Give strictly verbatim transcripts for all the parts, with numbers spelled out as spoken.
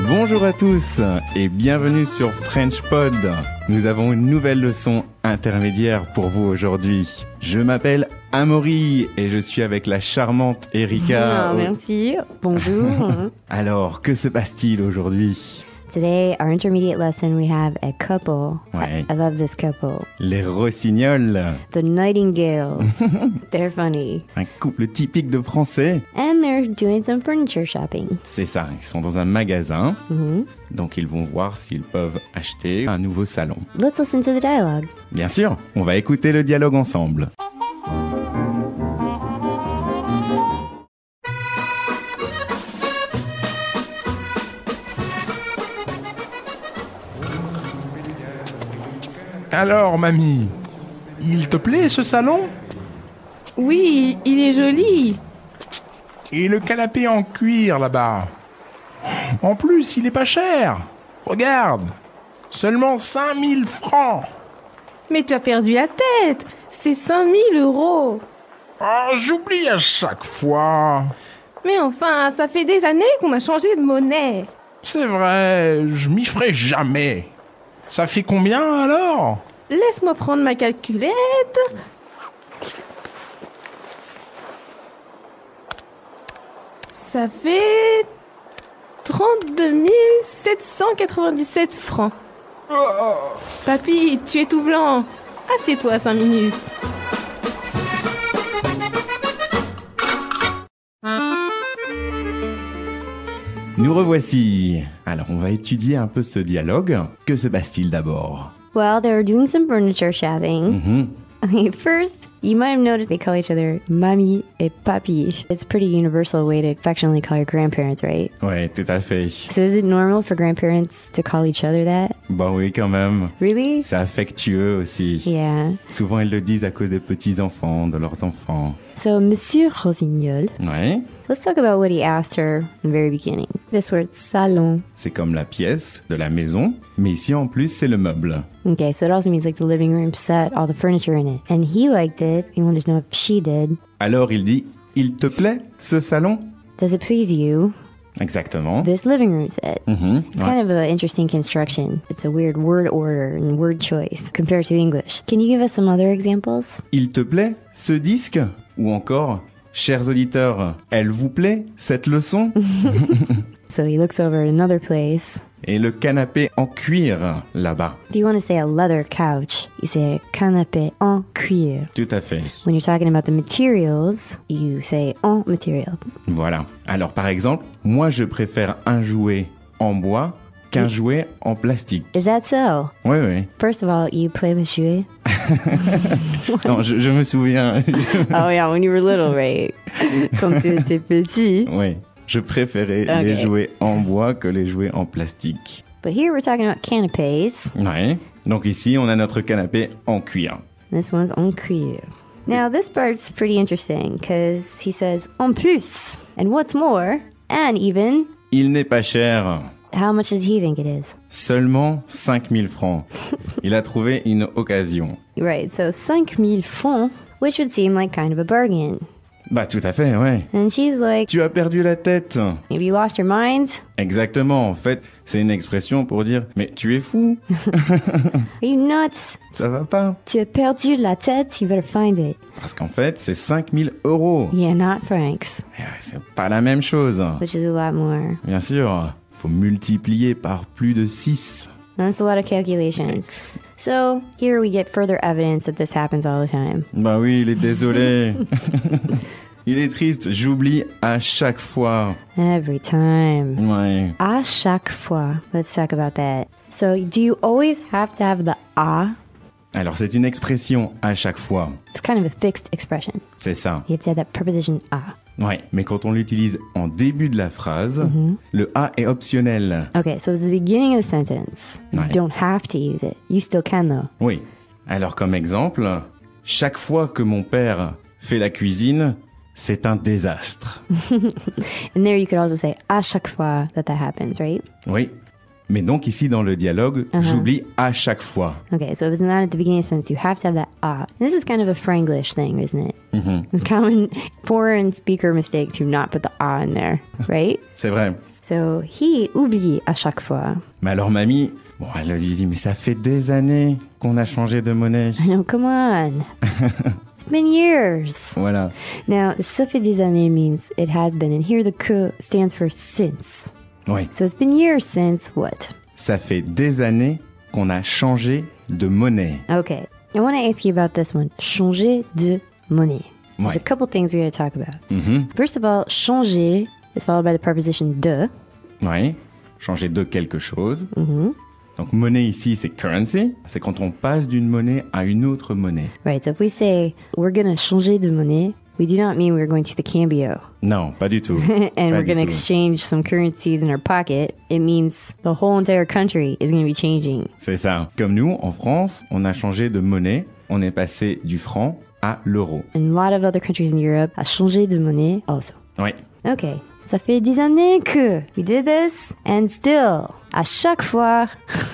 Bonjour à tous et bienvenue sur French Pod. Nous avons une nouvelle leçon intermédiaire pour vous aujourd'hui. Je m'appelle Amaury et je suis avec la charmante Erika. Ah, merci, bonjour. Alors, que se passe-t-il aujourd'hui ? Today, our intermediate lesson, we have a couple. Ouais. I, I love this couple. Les Rossignols, The Nightingales. They're funny. un couple typique de Français. And they're doing some furniture shopping. C'est ça, ils sont dans un magasin, Mhm. donc ils vont voir s'ils peuvent acheter un nouveau salon. Let's listen to the dialogue. Bien sûr, on va écouter le dialogue ensemble. Alors, mamie, il te plaît ce salon ? Oui, il est joli. Et le canapé en cuir là-bas ? En plus, il est pas cher. Regarde, seulement cinq mille francs. Mais tu as perdu la tête. C'est cinq mille euros. Oh, j'oublie à chaque fois. Mais enfin, ça fait des années qu'on a changé de monnaie. C'est vrai, je m'y ferai jamais. Ça fait combien alors ? Laisse-moi prendre ma calculette. Ça fait trente-deux mille sept cent quatre-vingt-dix-sept francs. Papy, tu es tout blanc. Assieds-toi cinq minutes. Nous revoici. Alors, on va étudier un peu ce dialogue. Que se passe-t-il d'abord ? Well, they were doing some furniture shopping. Mhm. Okay, first, you might have noticed they call each other Mami et Papi. It's a pretty universal way to affectionately call your grandparents, right? Ouais, tout à fait. So is it normal for grandparents to call each other that? Bah oui, quand même. Really? C'est affectueux aussi. Yeah. Souvent, ils le disent à cause des petits-enfants, de leurs enfants. So, Monsieur Rosignol, Ouais, let's talk about what he asked her in the very beginning. This word salon. c'est comme la pièce de la maison, mais ici, en plus, c'est le meuble. Okay, so it also means like the living room set, all the furniture in it. And he liked it. He wanted to know if she did. Alors, il dit, « Il te plaît, ce salon ?» Does it please you, Exactement. this living room set? Mhm, It's ouais. kind of an interesting construction. It's a weird word order and word choice compared to English. Can you give us some other examples? Il te plaît, ce disque ? Ou encore, chers auditeurs, elle vous plaît, cette leçon ? So he looks over at another place. Et le canapé en cuir, là-bas. If you want to say a leather couch, you say canapé en cuir. Tout à fait. When you're talking about the materials, you say en material. Voilà. Alors, par exemple, moi, je préfère un jouet en bois qu'un jouet en plastique. Is that so? Oui, oui. First of all, you play with jouets. Non, je, je me souviens. Oh yeah, when you were little, right? Quand tu étais petit. Oui. Je préférais Ok. les jouets en bois que les jouets en plastique. But here we're talking about canapés. Ouais. Donc ici, on a notre canapé en cuir. This one's en cuir. Now this part's pretty interesting because he says en plus. And what's more, and even, Il n'est pas cher. how much does he think it is? Seulement cinq mille francs. Il a trouvé une occasion. Right, so cinq mille francs, which would seem like kind of a bargain. Bah tout à fait, ouais. And she's like, Tu as perdu la tête. have you lost your minds? Exactement, en fait, c'est une expression pour dire « Mais tu es fou, Are you nuts? ça va pas ?» Tu as perdu la tête, you better find it. Parce qu'en fait, c'est cinq mille euros. Yeah, not francs, Et ouais, c'est pas la même chose. which is a lot more. Bien sûr, faut multiplier par plus de six. That's a lot of calculations. So here we get further evidence that this happens all the time. Bah oui, il est désolé. Il est triste, j'oublie à chaque fois. Every time. Ouais. À chaque fois. Let's talk about that. So do you always have to have the à? Alors, c'est une expression à chaque fois. It's kind of a fixed expression. C'est ça. You have to have that preposition à. Ouais, mais quand on l'utilise en début de la phrase, le A est optionnel. Okay, so it's the beginning of the sentence. You Right. don't have to use it. You still can though. Oui. Alors, comme exemple, chaque fois que mon père fait la cuisine, c'est un désastre. And there you could also say à chaque fois that that happens, right? Oui. Mais donc ici dans le dialogue, Uh-huh. j'oublie à chaque fois. Okay, so if it's not at the beginning of the sentence, you have to have that ah. This is kind of a Franglish thing, isn't it? Mhm. It's a common foreign speaker mistake to not put the ah in there, right? C'est vrai. So he oublie à chaque fois. Mais alors mamie, bon, elle lui dit, mais ça fait des années qu'on a changé de monnaie. No, come on. It's been years. Voilà. Now, ça fait des années means it has been, and here the que stands for since. Oui. So it's been years since what? Ça fait des années qu'on a changé de monnaie. Okay, I want to ask you about this one. Changer de monnaie. There's Ouais. a couple things we got to talk about. Mhm. First of all, changer is followed by the preposition de. Oui. Changer de quelque chose. Mhm. Donc monnaie ici, c'est currency. C'est quand on passe d'une monnaie à une autre monnaie. Right, so if we say we're going to changer de monnaie, we do not mean we're going to the cambio Non, pas du tout. and Pas we're du going to tout. exchange some currencies in our pocket. It means the whole entire country is going to be changing. C'est ça. Comme nous, en France, on a changé de monnaie. On est passé du franc à l'euro. And a lot of other countries in Europe a changé de monnaie also. Oui. Okay, ça fait des années que we did this, and still, à chaque fois,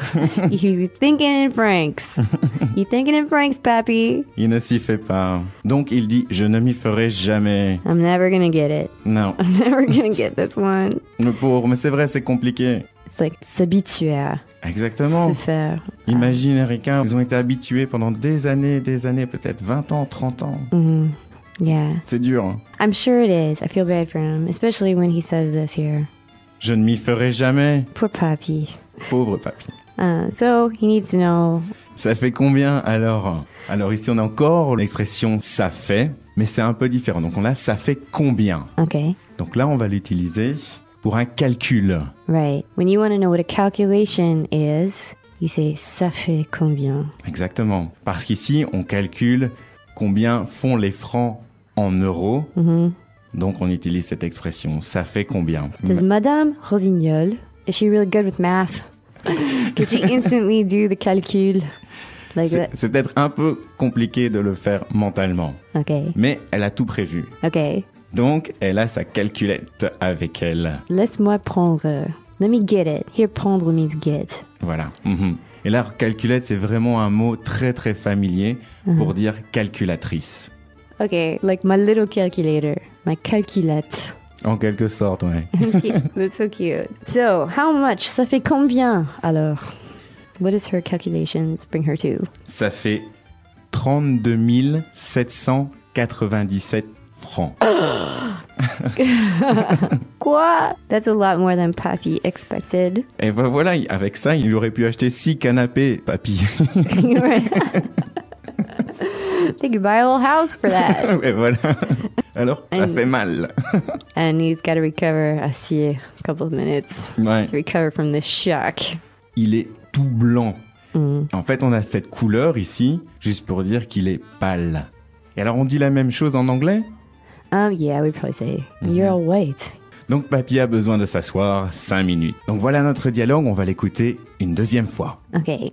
you thinking in francs. You thinking in francs, papi. Il ne s'y fait pas. Donc il dit, je ne m'y ferai jamais. I'm never gonna get it. Non. I'm never gonna get this one. Le pauvre, mais c'est vrai, c'est compliqué. It's like s'habituer à Exactement. se faire. Imagine, Erika, ils ont été habitués pendant des années, des années, peut-être vingt ans, trente ans. Mhm. Yeah, C'est dur. Hein. I'm sure it is. I feel bad for him, especially when he says this here. Je ne m'y ferai jamais. Poor papi. Pauvre papy. Uh, so he needs to know. Ça fait combien alors? Alors ici, on a encore l'expression ça fait, mais c'est un peu différent. Donc on a ça fait combien? Okay, Donc là, on va l'utiliser pour un calcul. right. When you want to know what a calculation is, you say ça fait combien. Exactement. Parce qu'ici, on calcule combien font les francs en euros. Mhm. Donc on utilise cette expression. Ça fait combien? Does Madame Rosignol, is she really good with math? Could she instantly do the calcul like C'est that? c'est peut-être un peu compliqué de le faire mentalement. Okay, Mais elle a tout prévu. okay. Donc, elle a sa calculette avec elle. Laisse-moi prendre. Let me get it. Here, prendre means get. Voilà. Mhm. Et là, calculette, c'est vraiment un mot très très familier pour dire calculatrice. Okay, like my little calculator, my calculette. En quelque sorte, ouais. That's so cute. So, how much? Ça fait combien alors? What does her calculations bring her to? Ça fait trente-deux mille sept cent quatre-vingt-dix-sept francs. Quoi? That's a lot more than Papi expected. Et ben voilà, avec ça, il aurait pu acheter six canapés, papy. They could buy a whole house for that. Et voilà. Alors, ça And- fait mal. And he's got to recover. I see a couple of minutes Ouais. to recover from this shock. Il est tout blanc. Mm. En fait, on a cette couleur ici, juste pour dire qu'il est pâle. Et alors, on dit la même chose en anglais? Um, yeah, we'd probably say, you're all white. Donc, papy a besoin de s'asseoir cinq minutes. Donc, voilà notre dialogue, on va l'écouter une deuxième fois. Okay.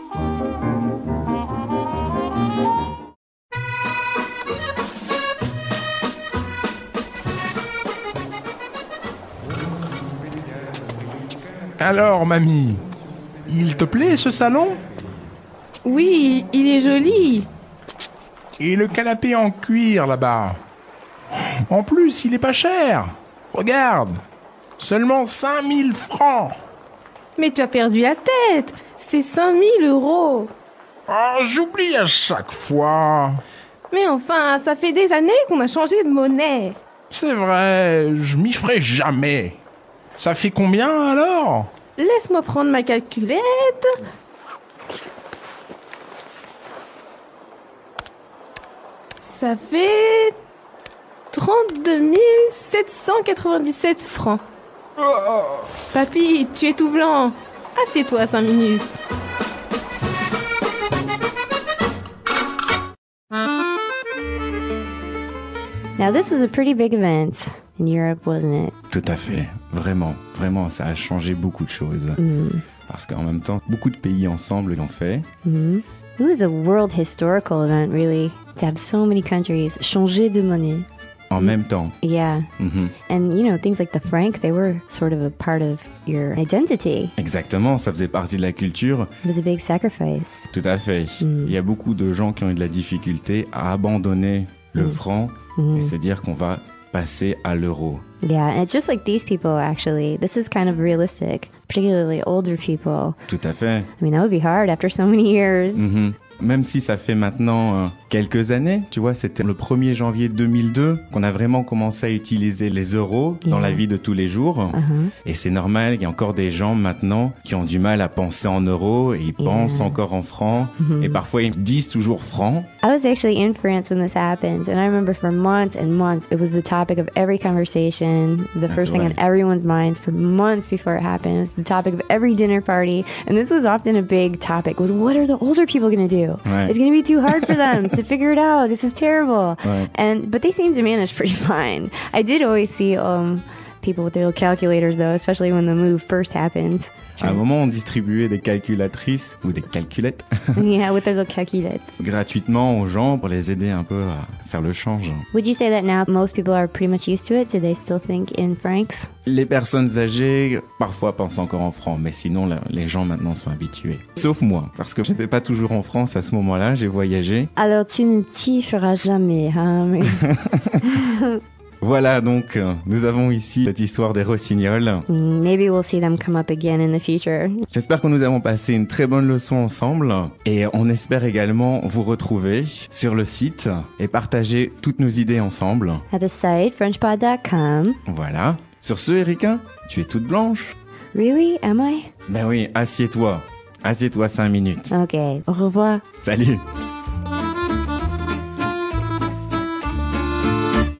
Alors, mamie, il te plaît ce salon? Oui, il est joli. Et le canapé en cuir là-bas? En plus, il est pas cher. Regarde, seulement cinq mille francs. Mais tu as perdu la tête. C'est cinq mille euros. Ah, j'oublie à chaque fois. Mais enfin, ça fait des années qu'on a changé de monnaie. C'est vrai, je m'y ferai jamais. Ça fait combien alors? Laisse-moi prendre ma calculette. Ça fait trente-deux mille sept cent quatre-vingt-dix-sept francs. Papy, tu es tout blanc. Assieds-toi cinq minutes. Now, this was a pretty big event in Europe, wasn't it? Tout à fait. Vraiment, vraiment, ça a changé beaucoup de choses. Parce qu'en même temps, beaucoup de pays ensemble l'ont fait. It was a world historical event, really, to have so many countries changer de monnaie. en même temps. Yeah. Mhm. And, you know, things like the franc, they were sort of a part of your identity. Exactement, ça faisait partie de la culture. It was a big sacrifice. Tout à fait. Mm. Il y a beaucoup de gens qui ont eu de la difficulté à abandonner le franc Mm. et se dire qu'on va passer à l'euro. Yeah, and it's just like these people, actually. This is kind of realistic, particularly older people. Tout à fait. I mean, that would be hard after so many years. Mhm. Même si ça fait maintenant euh, quelques années, tu vois, c'était le premier janvier deux mille deux qu'on a vraiment commencé à utiliser les euros dans Yeah. la vie de tous les jours. Uh-huh. Et c'est normal, il y a encore des gens maintenant qui ont du mal à penser en euros et ils Yeah. pensent encore en francs. Mhm. Et parfois ils disent toujours francs. I was actually in France when this happened, and I remember for months and months, it was the topic of every conversation, the That's first thing right. on everyone's minds for months before it happened. It was the topic of every dinner party, and this was often a big topic, was what are the older people going to do? Right. It's going to be too hard for them to figure it out. This is terrible. Right. And but they seem to manage pretty fine. I did always see um, people with their little calculators, though, especially when the move first happened. À un moment, on distribuait des calculatrices ou des calculettes Yeah, with their little calculators. gratuitement aux gens pour les aider un peu à faire le change. Would you say that now most people are pretty much used to it? Do they still think in francs? Les personnes âgées, parfois, pensent encore en francs, mais sinon, là, les gens maintenant sont habitués. Sauf moi, parce que j'étais pas toujours en France à ce moment-là, j'ai voyagé. Alors tu ne t'y feras jamais, hein? mais- Voilà, donc, euh, nous avons ici cette histoire des rossignols. Maybe we'll see them come up again in the future. J'espère que nous avons passé une très bonne leçon ensemble et on espère également vous retrouver sur le site et partager toutes nos idées ensemble. At the site, frenchpod dot com. Voilà. Sur ce, Erika, tu es toute blanche. Really? Am I? Ben oui, assieds-toi. Assieds-toi cinq minutes. Okay. Au revoir. Salut.